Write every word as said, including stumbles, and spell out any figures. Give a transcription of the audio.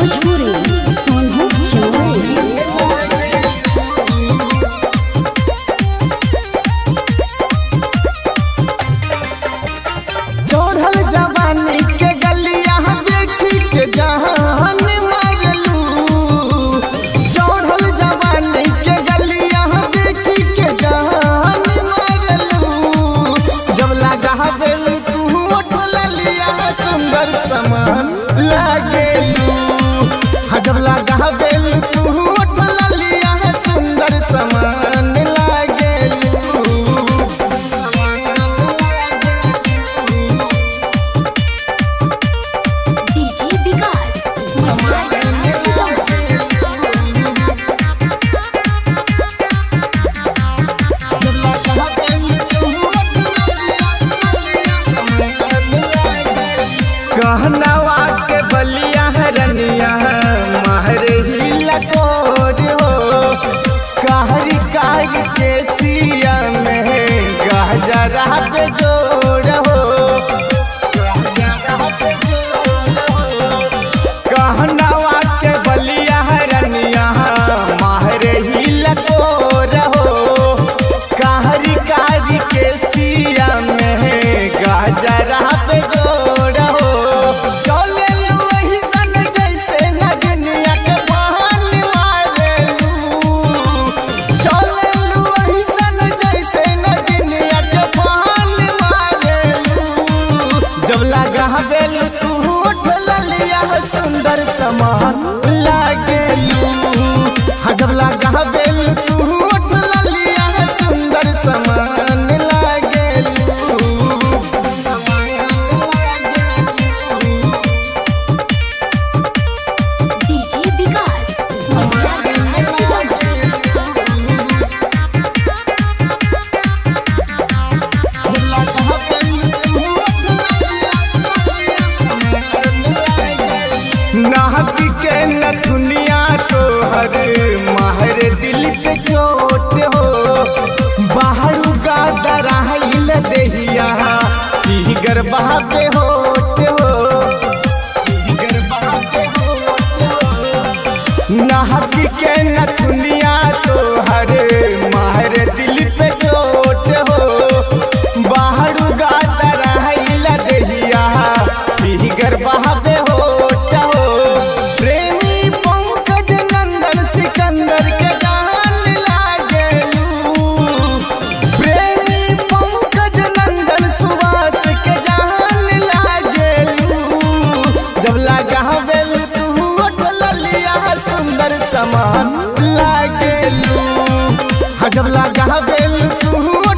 भोजपुरी सोनू चौहान। चढ़ल जवानी के गलिया देखी के जहान मारलू। चढ़ल जवानी के गलिया देखी के जहान मारलू। जब लगा बेल तू उठल लिया सुंदर समान लागेलू। हाँ जब लगा बेल तू उठल लिया सुंदर समान लागेलू। कहनवा के बलिया रनिया महर ही लकोर हो। कहरी काग के सिया में गहजरा पे जोड़ हो। कहनवा के बलिया रनिया महर ही लकोर हो। कहरी काग के सिया में गहजरा पे जोड़ हो। जब लगा बेल तू उठल लिया सुंदर समान लागेलू। हाँ जब लगा बेल तू उठल लिया सुंदर समान लागेलू। डीजे विकास नाहक के नथुनिया तोहर महर दिल पे चोट हो। बाहरू गादराइल देहिया की गरबा पे होट हो। नाहक के नथुनिया तोहर महर दिल पे चोट हो। बाहरू गादराइल देहिया की गरबा पे होट हो। प्रेमी पंकज नंदन सिकंदर के जान लागेलू। प्रेमी पंकज नंदन सुभाष के जान लागेलू। जब लगा बेल तू उठल लिया सुंदर समान लागेलू। हाँ जब लगा बेल तू